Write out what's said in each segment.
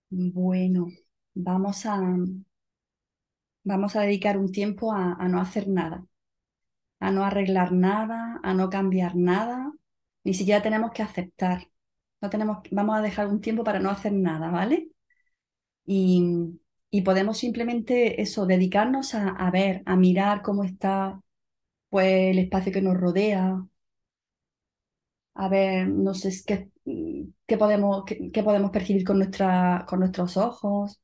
Bueno, vamos a, vamos a dedicar un tiempo a no hacer nada, a no arreglar nada, a no cambiar nada, ni siquiera tenemos que aceptar. No tenemos, vamos a dejar un tiempo para no hacer nada, ¿vale? Y, y podemos simplemente eso, dedicarnos a ver, a mirar cómo está pues el espacio que nos rodea, a ver, no sé, qué podemos percibir con nuestros ojos.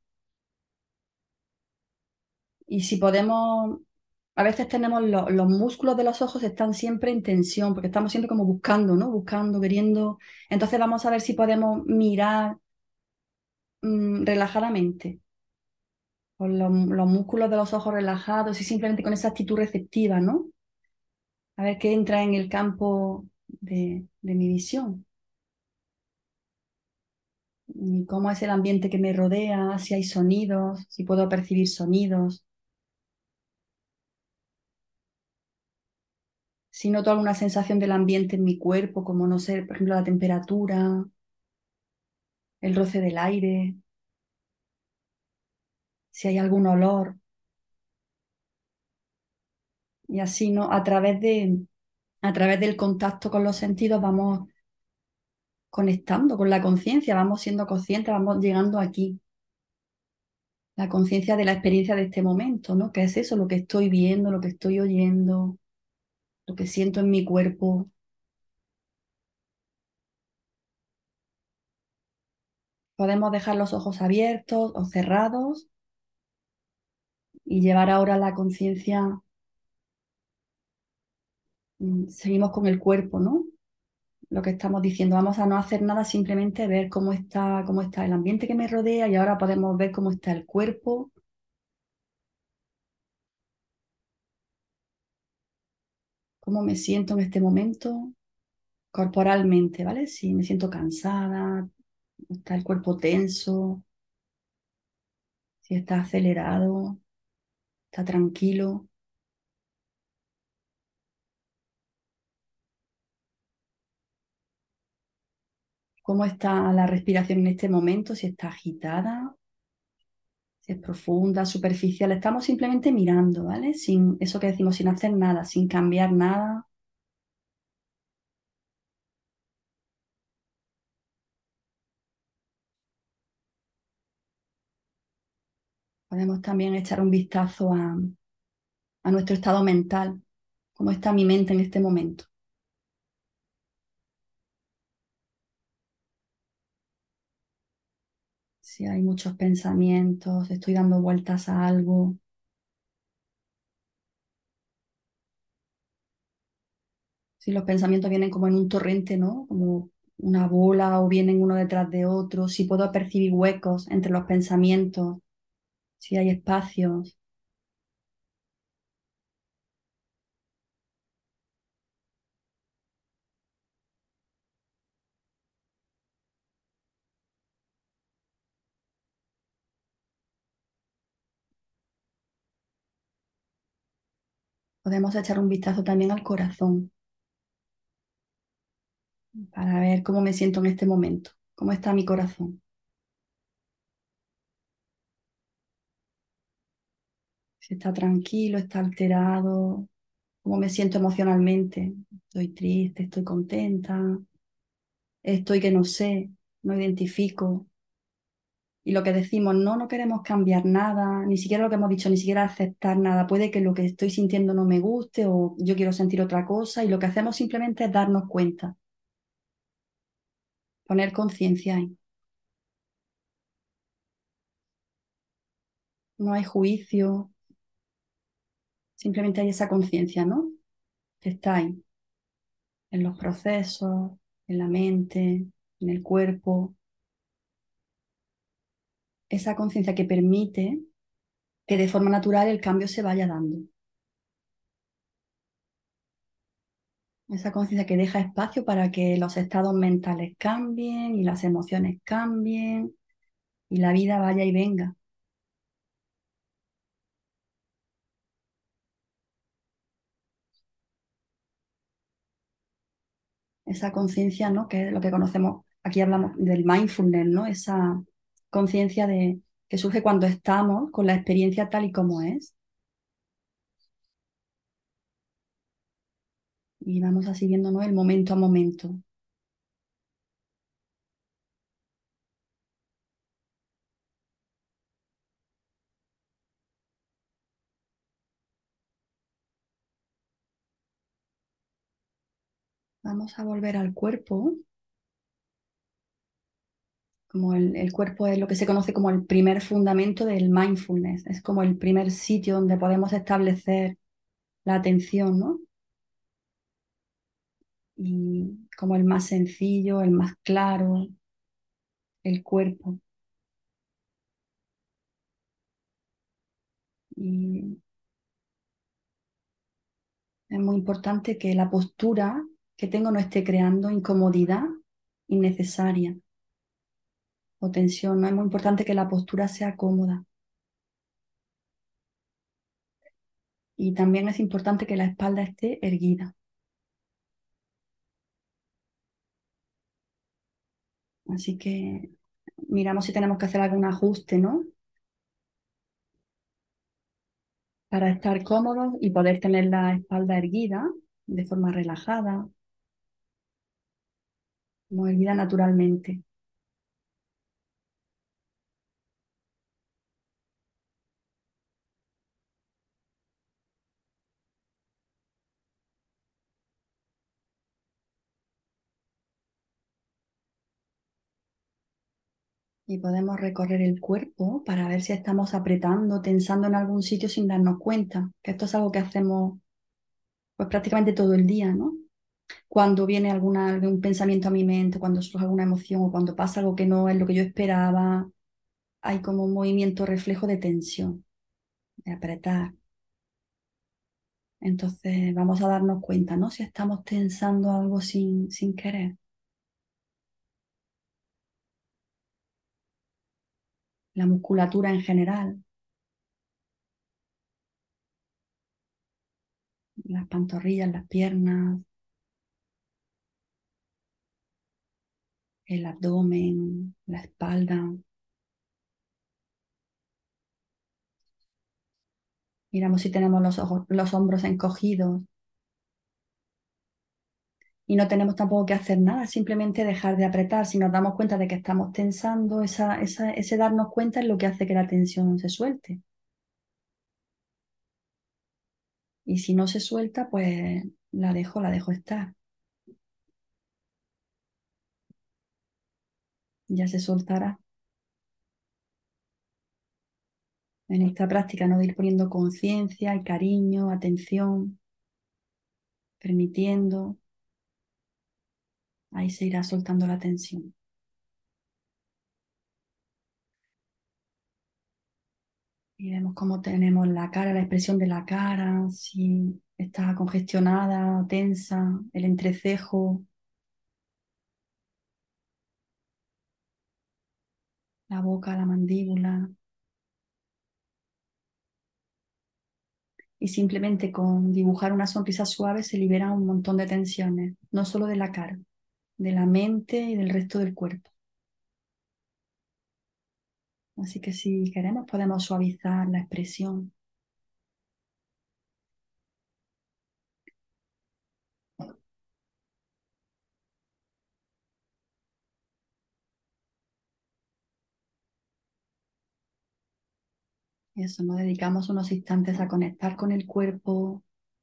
Y si podemos, a veces tenemos los músculos de los ojos están siempre en tensión, porque estamos siempre como buscando, ¿no? Buscando, queriendo. Entonces vamos a ver si podemos mirar relajadamente, con los músculos de los ojos relajados y simplemente con esa actitud receptiva, ¿no? A ver qué entra en el campo de mi visión. Y cómo es el ambiente que me rodea, si hay sonidos, si puedo percibir sonidos, si noto alguna sensación del ambiente en mi cuerpo, como no sé, por ejemplo, la temperatura, el roce del aire, si hay algún olor. Y así, ¿no? A través del contacto con los sentidos vamos conectando con la conciencia, vamos siendo conscientes, vamos llegando aquí. La conciencia de la experiencia de este momento, ¿no? ¿Qué es eso? Lo que estoy viendo, lo que estoy oyendo, lo que siento en mi cuerpo. Podemos dejar los ojos abiertos o cerrados y llevar ahora la conciencia, seguimos con el cuerpo, ¿no? Lo que estamos diciendo, vamos a no hacer nada, simplemente ver cómo está el ambiente que me rodea y ahora podemos ver cómo está el cuerpo, cómo me siento en este momento corporalmente, ¿vale? Si me siento cansada, está el cuerpo tenso, si está acelerado, está tranquilo, cómo está la respiración en este momento, si está agitada, si es profunda, superficial. Estamos simplemente mirando, ¿vale? Sin eso que decimos, sin hacer nada, sin cambiar nada. Podemos también echar un vistazo a nuestro estado mental, cómo está mi mente en este momento. Si hay muchos pensamientos, estoy dando vueltas a algo, si los pensamientos vienen como en un torrente, ¿no? Como una bola o vienen uno detrás de otro, si puedo percibir huecos entre los pensamientos, si hay espacios, podemos echar un vistazo también al corazón para ver cómo me siento en este momento, cómo está mi corazón, si está tranquilo, está alterado, cómo me siento emocionalmente, estoy triste, estoy contenta, estoy que no sé, no identifico. Y lo que decimos, no, no queremos cambiar nada, ni siquiera lo que hemos dicho, ni siquiera aceptar nada. Puede que lo que estoy sintiendo no me guste o yo quiero sentir otra cosa y lo que hacemos simplemente es darnos cuenta, poner conciencia ahí. No hay juicio, simplemente hay esa conciencia, ¿no? Que está ahí, en los procesos, en la mente, en el cuerpo. Esa conciencia que permite que de forma natural el cambio se vaya dando. Esa conciencia que deja espacio para que los estados mentales cambien y las emociones cambien y la vida vaya y venga. Esa conciencia, ¿no? Que es lo que conocemos, aquí hablamos del mindfulness, ¿no? Esa conciencia de que surge cuando estamos con la experiencia tal y como es. Y vamos así viéndonos el momento a momento. Vamos a volver al cuerpo, como el cuerpo es lo que se conoce como el primer fundamento del mindfulness, es como el primer sitio donde podemos establecer la atención, ¿no? Y como el más sencillo, el más claro, el cuerpo. Y es muy importante que la postura que tengo no esté creando incomodidad innecesaria o tensión, ¿no? Es muy importante que la postura sea cómoda. Y también es importante que la espalda esté erguida. Así que miramos si tenemos que hacer algún ajuste, ¿no? Para estar cómodos y poder tener la espalda erguida de forma relajada, como erguida naturalmente. Y podemos recorrer el cuerpo para ver si estamos apretando, tensando en algún sitio sin darnos cuenta, que esto es algo que hacemos pues prácticamente todo el día, ¿no? Cuando viene algún pensamiento a mi mente, cuando surge alguna emoción o cuando pasa algo que no es lo que yo esperaba, hay como un movimiento reflejo de tensión, de apretar. Entonces vamos a darnos cuenta, ¿no? Si estamos tensando algo sin querer. La musculatura en general, las pantorrillas, las piernas, el abdomen, la espalda. Miramos si tenemos los hombros encogidos y no tenemos tampoco que hacer nada, simplemente dejar de apretar. Si nos damos cuenta de que estamos tensando, ese darnos cuenta es lo que hace que la tensión se suelte. Y si no se suelta, pues la dejo estar. Ya se soltará. En esta práctica, ¿no? De ir poniendo conciencia y cariño, atención, permitiendo, ahí se irá soltando la tensión. Y vemos cómo tenemos la cara, la expresión de la cara, si está congestionada, tensa, el entrecejo, la boca, la mandíbula. Y simplemente con dibujar una sonrisa suave se liberan un montón de tensiones, no solo de la cara, de la mente y del resto del cuerpo. Así que si queremos podemos suavizar la expresión. Y eso, nos dedicamos unos instantes a conectar con el cuerpo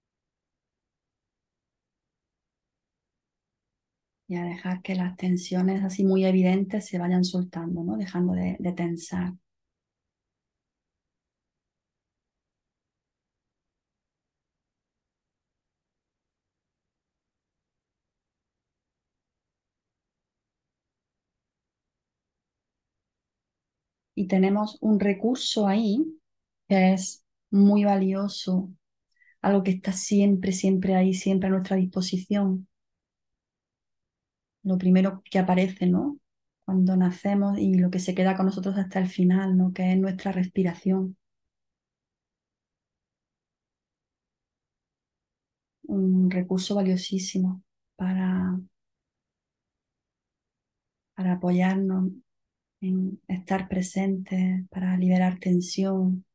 y a dejar que las tensiones así muy evidentes se vayan soltando, ¿no? Dejando de tensar. Y tenemos un recurso ahí que es muy valioso, algo que está siempre, siempre ahí, siempre a nuestra disposición. Lo primero que aparece, ¿no? Cuando nacemos y lo que se queda con nosotros hasta el final, ¿no? Que es nuestra respiración. Un recurso valiosísimo para, para apoyarnos en estar presente para liberar tensión.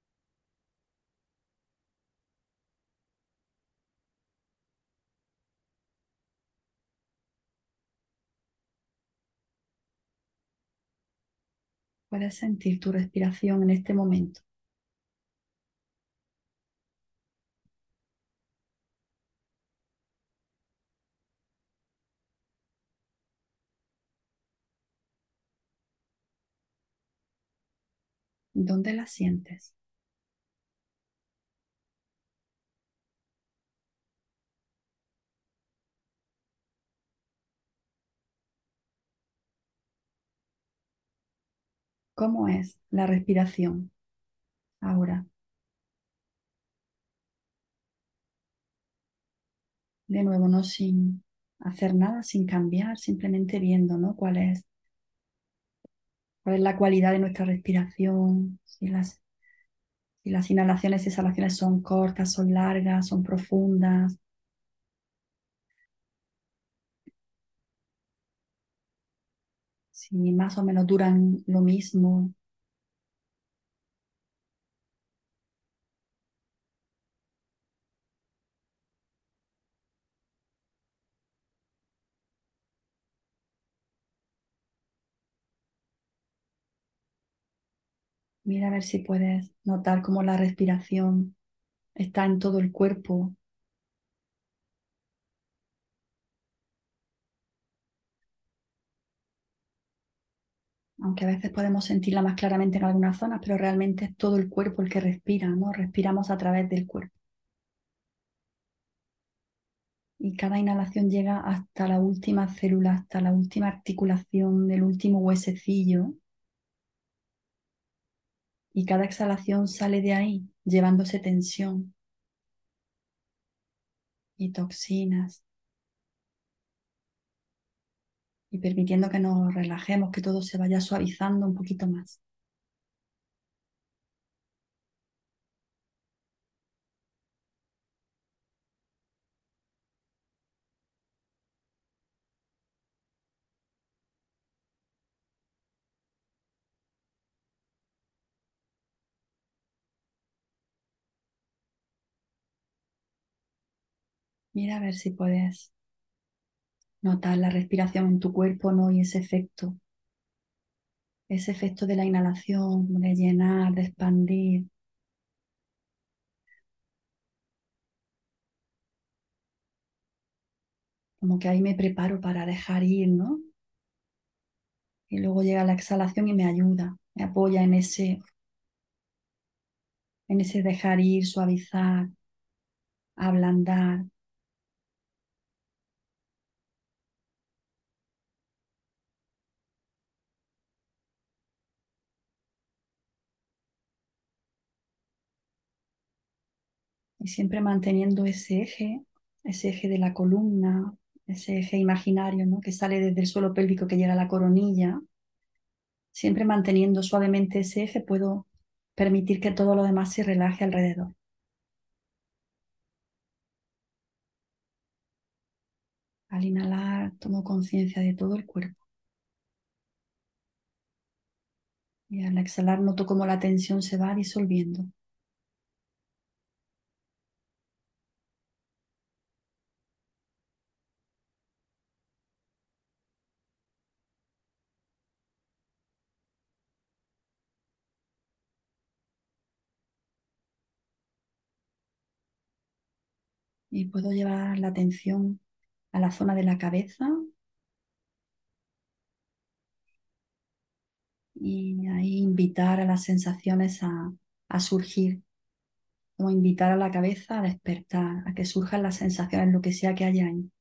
Puedes sentir tu respiración en este momento. ¿Dónde la sientes? ¿Cómo es la respiración ahora? De nuevo, no sin hacer nada, sin cambiar, simplemente viendo, ¿no? Cuál es la cualidad de nuestra respiración, si las inhalaciones y exhalaciones son cortas, son largas, son profundas, si más o menos duran lo mismo. Mira a ver si puedes notar cómo la respiración está en todo el cuerpo, aunque a veces podemos sentirla más claramente en algunas zonas, pero realmente es todo el cuerpo el que respira, ¿no? Respiramos a través del cuerpo. Y cada inhalación llega hasta la última célula, hasta la última articulación del último huesecillo. Y cada exhalación sale de ahí, llevándose tensión y toxinas y permitiendo que nos relajemos, que todo se vaya suavizando un poquito más. Mira a ver si puedes notar la respiración en tu cuerpo, ¿no? Y ese efecto de la inhalación, de llenar, de expandir, como que ahí me preparo para dejar ir, ¿no? Y luego llega la exhalación y me ayuda, me apoya en ese dejar ir, suavizar, ablandar. Y siempre manteniendo ese eje de la columna, ese eje imaginario, ¿no? Que sale desde el suelo pélvico que llega a la coronilla. Siempre manteniendo suavemente ese eje, puedo permitir que todo lo demás se relaje alrededor. Al inhalar, tomo conciencia de todo el cuerpo. Y al exhalar, noto cómo la tensión se va disolviendo. Y puedo llevar la atención a la zona de la cabeza y ahí invitar a las sensaciones a surgir, como invitar a la cabeza a despertar, a que surjan las sensaciones, lo que sea que haya ahí.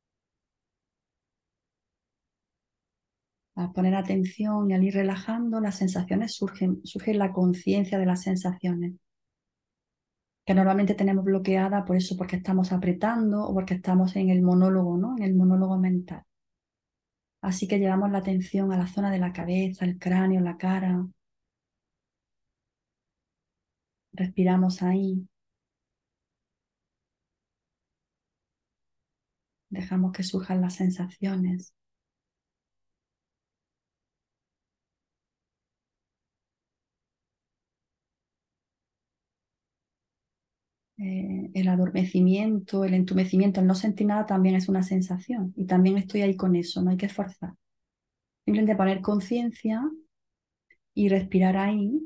Al poner atención y al ir relajando, las sensaciones surgen, surge la conciencia de las sensaciones, que normalmente tenemos bloqueada por eso, porque estamos apretando o porque estamos en el monólogo, ¿no? En el monólogo mental. Así que llevamos la atención a la zona de la cabeza, el cráneo, la cara, respiramos ahí, dejamos que surjan las sensaciones. El adormecimiento, el entumecimiento, el no sentir nada también es una sensación. Y también estoy ahí con eso, no hay que esforzar. Simplemente poner conciencia y respirar ahí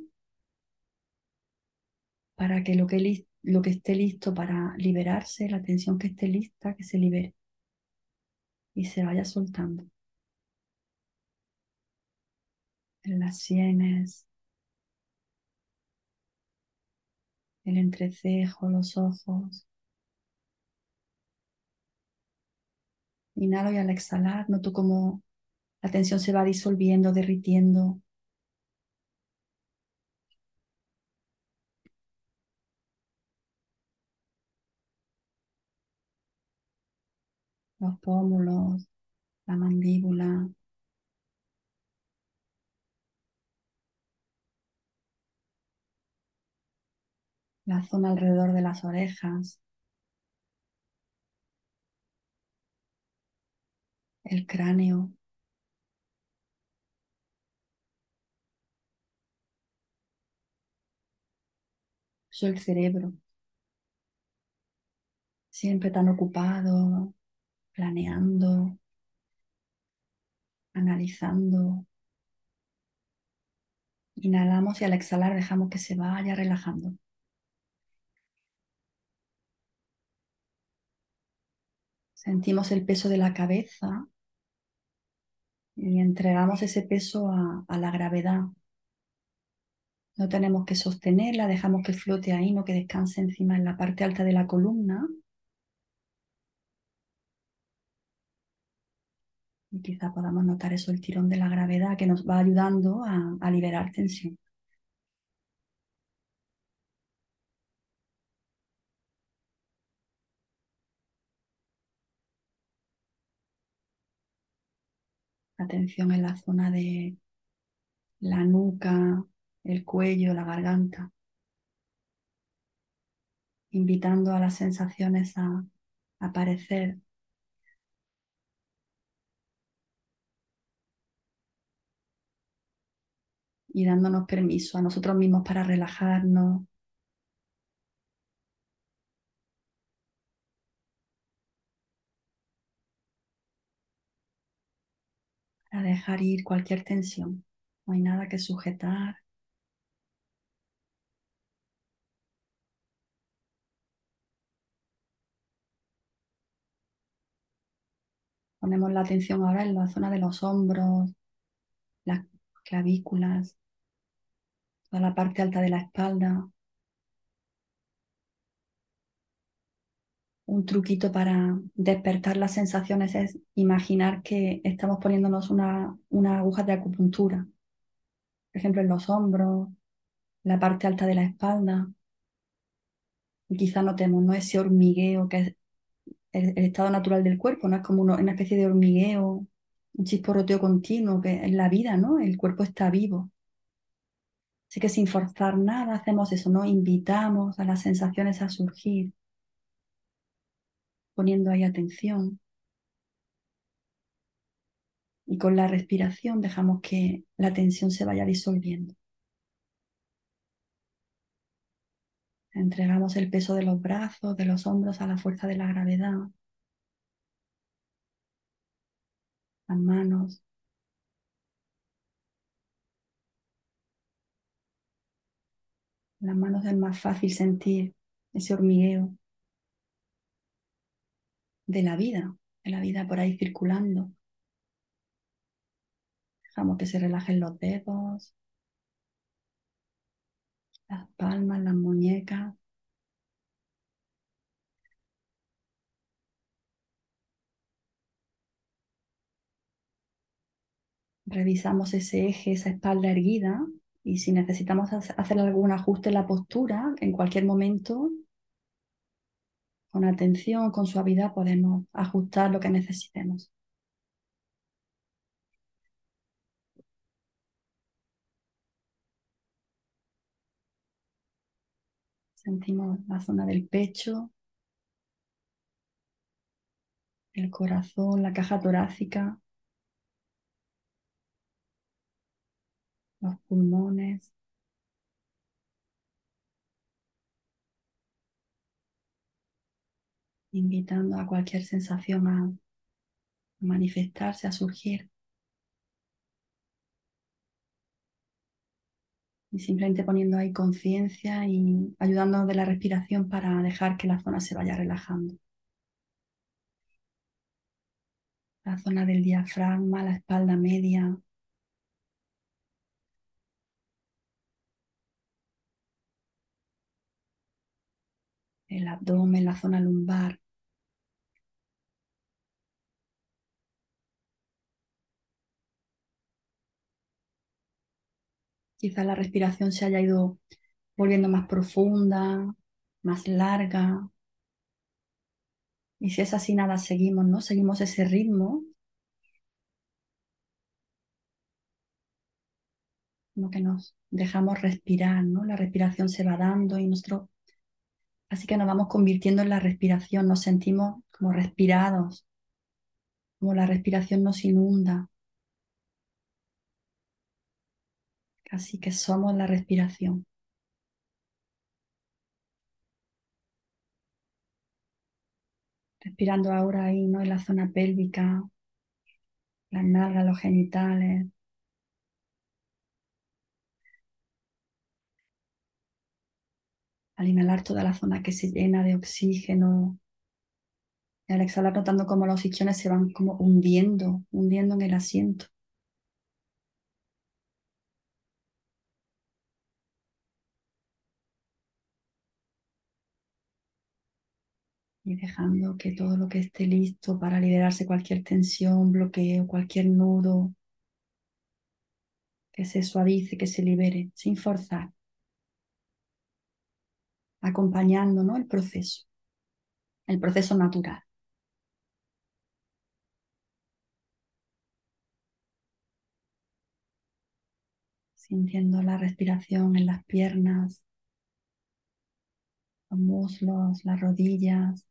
para que lo que esté listo para liberarse, la tensión que esté lista, que se libere y se vaya soltando. En las sienes, el entrecejo, los ojos. Inhalo y al exhalar noto cómo la tensión se va disolviendo, derritiendo. Los pómulos, la mandíbula, la zona alrededor de las orejas, el cráneo, eso el cerebro, siempre tan ocupado, planeando, analizando. Inhalamos y al exhalar dejamos que se vaya relajando. Sentimos el peso de la cabeza y entregamos ese peso a la gravedad. No tenemos que sostenerla, dejamos que flote ahí, no que descanse encima en la parte alta de la columna y quizá podamos notar eso, el tirón de la gravedad que nos va ayudando a liberar tensión. La tensión en la zona de la nuca, el cuello, la garganta, invitando a las sensaciones a aparecer y dándonos permiso a nosotros mismos para relajarnos, para dejar ir cualquier tensión. No hay nada que sujetar. Ponemos la atención ahora en la zona de los hombros, las clavículas, toda la parte alta de la espalda. Un truquito para despertar las sensaciones es imaginar que estamos poniéndonos una aguja de acupuntura, por ejemplo, en los hombros, la parte alta de la espalda, y quizá notemos, ¿no? Ese hormigueo que es el estado natural del cuerpo, ¿no? Es como una especie de hormigueo, un chisporroteo continuo, que es la vida, ¿no? El cuerpo está vivo. Así que sin forzar nada hacemos eso, ¿no? Invitamos a las sensaciones a surgir, poniendo ahí atención. Y con la respiración dejamos que la tensión se vaya disolviendo. Entregamos el peso de los brazos, de los hombros a la fuerza de la gravedad. Las manos. Las manos es más fácil sentir ese hormigueo de la vida por ahí circulando. Dejamos que se relajen los dedos, las palmas, las muñecas. Revisamos ese eje, esa espalda erguida y si necesitamos hacer algún ajuste en la postura, en cualquier momento, con atención, con suavidad, podemos ajustar lo que necesitemos. Sentimos la zona del pecho, el corazón, la caja torácica, los pulmones. invitando a cualquier sensación a manifestarse, a surgir, y simplemente poniendo ahí conciencia y ayudándonos de la respiración para dejar que la zona se vaya relajando. La zona del diafragma, la espalda media, el abdomen, la zona lumbar. Quizá la respiración se haya ido volviendo más profunda, más larga. Y si es así, nada, seguimos, ¿no? Seguimos ese ritmo, como que nos dejamos respirar, ¿no? La respiración se va dando y nosotros, así que nos vamos convirtiendo en la respiración, nos sentimos como respirados, como la respiración nos inunda, casi que somos la respiración. Respirando ahora ahí, ¿no? En la zona pélvica, las nalgas, los genitales, al inhalar toda la zona que se llena de oxígeno y al exhalar notando cómo los isquiones se van como hundiendo, hundiendo en el asiento y dejando que todo lo que esté listo para liberarse cualquier tensión, bloqueo, cualquier nudo, que se suavice, que se libere, sin forzar, acompañando, ¿no? el proceso natural, sintiendo la respiración en las piernas, los muslos, las rodillas,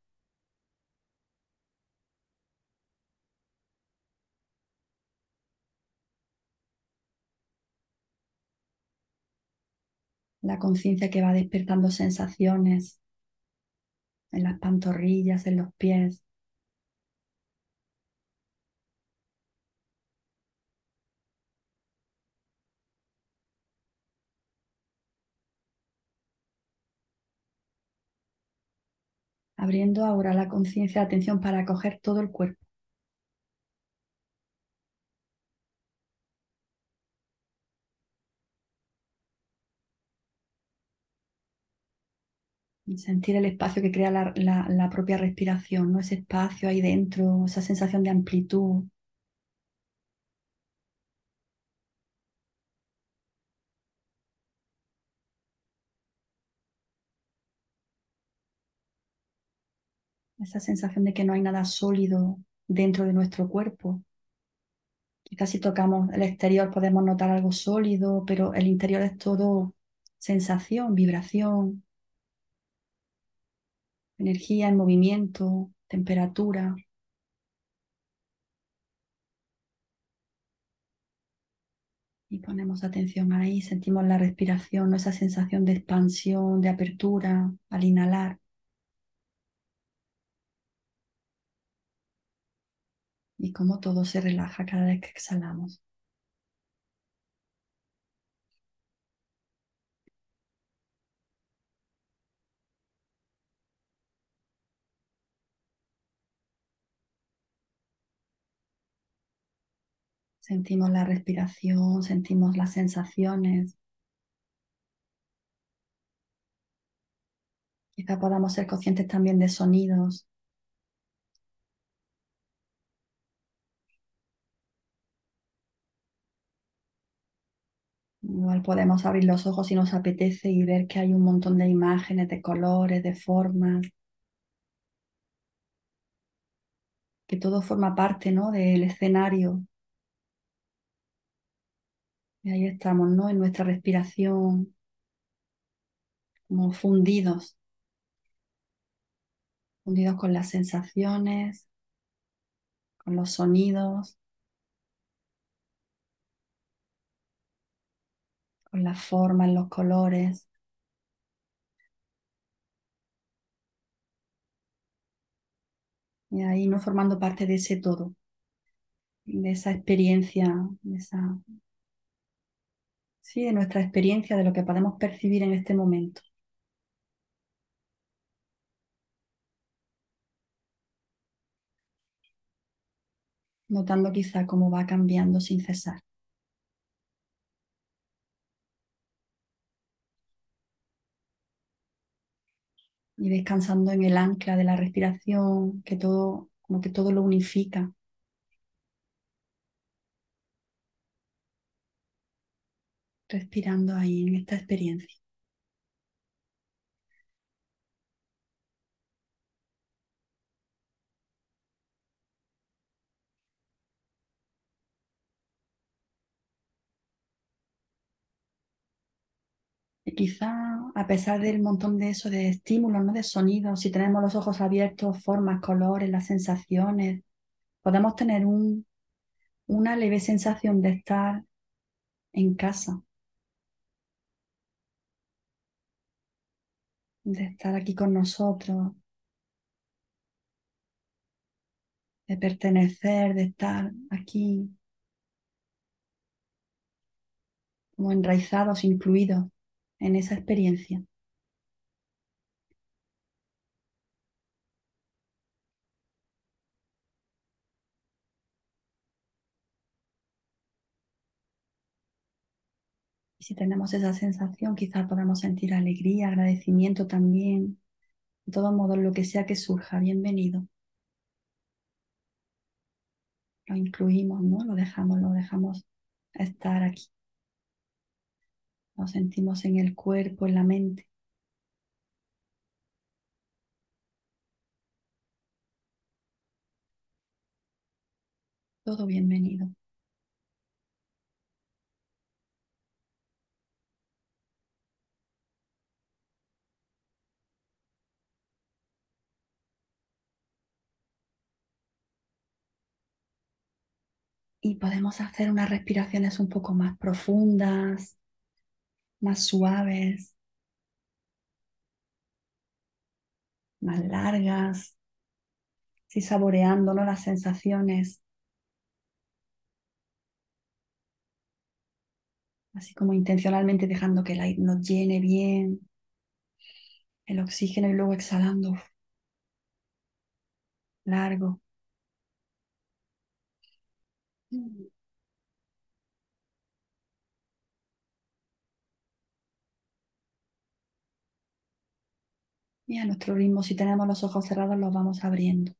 la conciencia que va despertando sensaciones en las pantorrillas, en los pies, abriendo ahora la conciencia, la atención para acoger todo el cuerpo y sentir el espacio que crea la propia respiración, ¿no? Ese espacio ahí dentro, esa sensación de amplitud. Esa sensación de que no hay nada sólido dentro de nuestro cuerpo. Quizás si tocamos el exterior podemos notar algo sólido, pero el interior es todo sensación, vibración, energía en movimiento, temperatura. Y ponemos atención ahí, sentimos la respiración, ¿no? Esa sensación de expansión, de apertura al inhalar y cómo todo se relaja cada vez que exhalamos. Sentimos la respiración, sentimos las sensaciones. Quizá podamos ser conscientes también de sonidos. Igual podemos abrir los ojos si nos apetece y ver que hay un montón de imágenes, de colores, de formas, que todo forma parte, ¿no? Del escenario. Y ahí estamos, ¿no? En nuestra respiración, como fundidos, fundidos con las sensaciones, con los sonidos, con las formas, los colores. y ahí no formando parte de ese todo, de esa experiencia, sí, de nuestra experiencia, de lo que podemos percibir en este momento, notando quizá cómo va cambiando sin cesar y descansando en el ancla de la respiración, que todo, como que todo lo unifica, respirando ahí en esta experiencia. Y quizá a pesar del montón de eso, de estímulos, ¿no? De sonidos, si tenemos los ojos abiertos, formas, colores, las sensaciones, podemos tener una leve sensación de estar en casa, de estar aquí con nosotros, de pertenecer, de estar aquí como enraizados, incluidos en esa experiencia. Y si tenemos esa sensación, quizá podamos sentir alegría, agradecimiento también. De todos modos, lo que sea que surja, bienvenido. Lo incluimos, ¿no? Lo dejamos estar aquí. Lo sentimos en el cuerpo, en la mente. Todo bienvenido. Y podemos hacer unas respiraciones un poco más profundas, más suaves, más largas, así saboreando, ¿no? Las sensaciones, así como intencionalmente dejando que el aire nos llene bien, el oxígeno y luego exhalando largo. Y a nuestro ritmo, si tenemos los ojos cerrados, los vamos abriendo.